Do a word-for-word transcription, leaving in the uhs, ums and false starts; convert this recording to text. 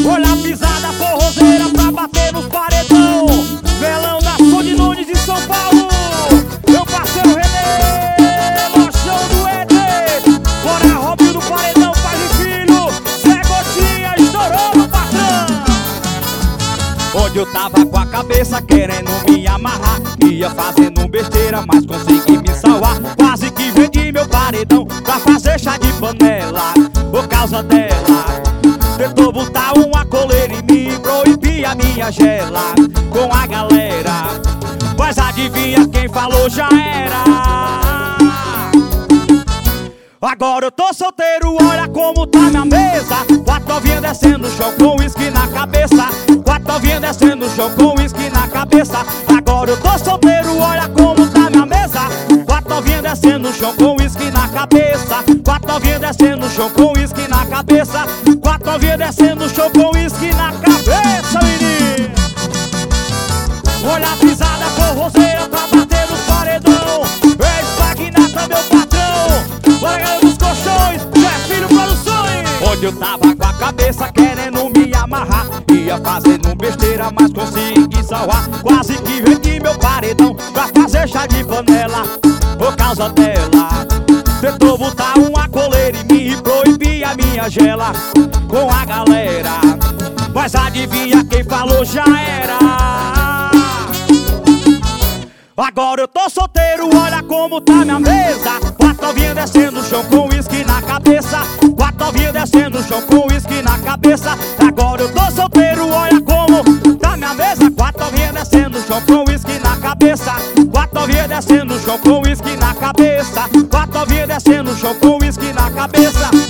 Olha a pisada forrozeira pra bater nos paredão. Velão da Som de Nunes de São Paulo. Meu parceiro René, Lochão do E D. Bora Robinho do paredão, pai e filho. Zé Gotinha estourou no patrão. Onde eu tava com a cabeça querendo me amarrar, ia fazendo besteira, mas consegui me salvar. Quase que vendi meu paredão pra fazer chá de panela. Por causa dela tentou botar uma coleira em mim e proibir a minha gela com a galera. Mas adivinha quem falou já era. Agora eu tô solteiro, olha como tá minha mesa. Quatro novinhas descendo no chão com uísque na cabeça. Quatro novinhas descendo no chão com uísque na cabeça. Agora eu tô solteiro, olha como tá minha mesa. Quatro novinhas descendo no chão com uísque na cabeça. Quatro novinhas descendo no chão com uísque na cabeça. Quatro novinhas descendo no chão com uísque na cabeça, menino. Olha a pisada forrozeira pra bater nos paredão. Ex-magnata, meu patrão. Bora, galera dos colchões, Zé Filho Produções. Onde eu tava com a cabeça querendo me amarrar, ia fazendo besteira, mas consegui salvar. Quase que vendi meu paredão pra fazer chá de panela. Por causa dela tentou botar uma coleira em mim e proibir a minha gela com a galera. Mas adivinha quem falou já era. Agora eu tô solteiro, olha como tá minha mesa. Quatro novinhas descendo no chão com uísque na cabeça. Quatro novinhas descendo no chão com uísque na cabeça. Agora eu tô solteiro, olha como tá minha mesa. Quatro novinhas descendo no chão com uísque na cabeça. Quatro novinhas descendo no chão com uísque na cabeça. Quatro novinhas descendo no chão com uísque na cabeça.